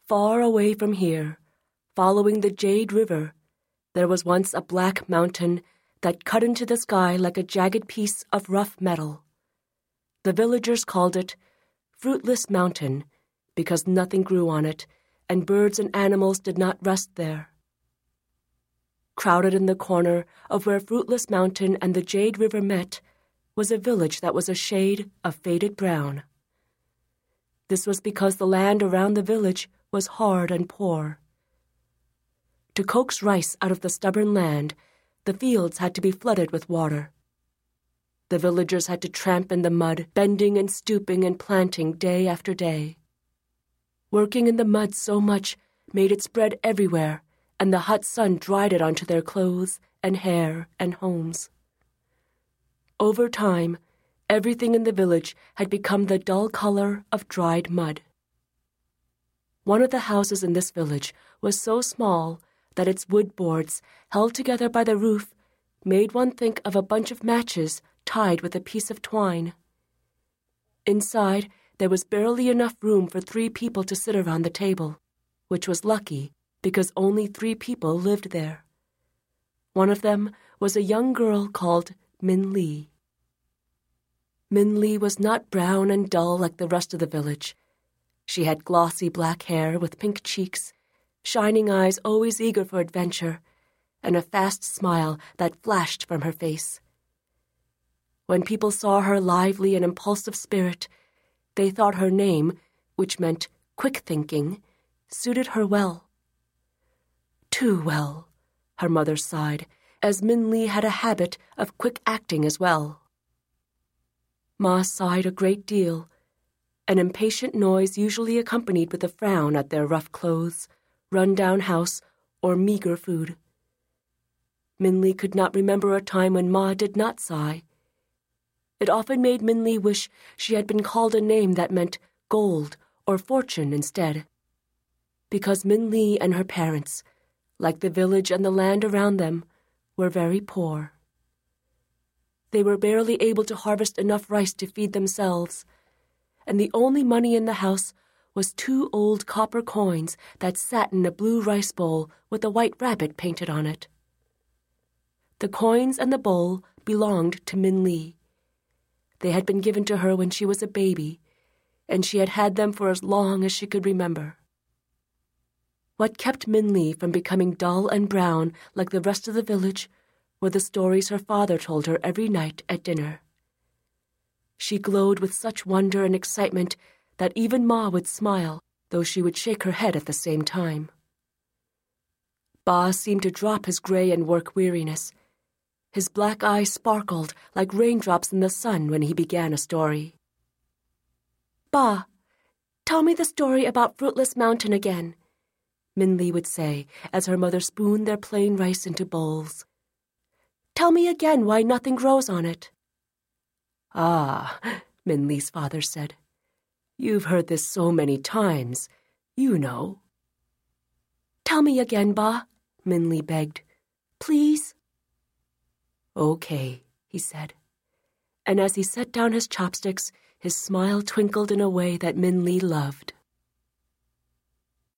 Far away from here, following the Jade River, there was once a black mountain that cut into the sky like a jagged piece of rough metal. The villagers called it Fruitless Mountain because nothing grew on it, and birds and animals did not rest there. Crowded in the corner of where Fruitless Mountain and the Jade River met was a village that was a shade of faded brown. This was because the land around the village was hard and poor. To coax rice out of the stubborn land, the fields had to be flooded with water. The villagers had to tramp in the mud, bending and stooping and planting day after day. Working in the mud so much made it spread everywhere, and the hot sun dried it onto their clothes and hair and homes. Over time, everything in the village had become the dull color of dried mud. One of the houses in this village was so small that its wood boards, held together by the roof, made one think of a bunch of matches tied with a piece of twine. Inside, there was barely enough room for 3 people to sit around the table, which was lucky because only 3 people lived there. One of them was a young girl called Min Lee. Min Lee was not brown and dull like the rest of the village. She had glossy black hair with pink cheeks, shining eyes always eager for adventure, and a fast smile that flashed from her face. When people saw her lively and impulsive spirit, they thought her name, which meant quick thinking, suited her well. Too well, her mother sighed, as Min Lee had a habit of quick acting as well. Ma sighed a great deal, an impatient noise usually accompanied with a frown at their rough clothes, run-down house, or meager food. Min Lee could not remember a time when Ma did not sigh. It often made Min Lee wish she had been called a name that meant gold or fortune instead. Because Min Lee and her parents, like the village and the land around them, were very poor. They were barely able to harvest enough rice to feed themselves, and the only money in the house was 2 old copper coins that sat in a blue rice bowl with a white rabbit painted on it. The coins and the bowl belonged to Min Lee. They had been given to her when she was a baby, and she had had them for as long as she could remember. What kept Min Lee from becoming dull and brown like the rest of the village were the stories her father told her every night at dinner. She glowed with such wonder and excitement that even Ma would smile, though she would shake her head at the same time. Ba seemed to drop his gray and work weariness. His black eyes sparkled like raindrops in the sun when he began a story. "Ba, tell me the story about Fruitless Mountain again," Min Lee would say as her mother spooned their plain rice into bowls. "Tell me again why nothing grows on it." "Ah," Min Lee's father said, "you've heard this so many times. You know." "Tell me again, Ba," Min Lee begged. "Please?" "Okay," he said. And as he set down his chopsticks, his smile twinkled in a way that Min Lee loved.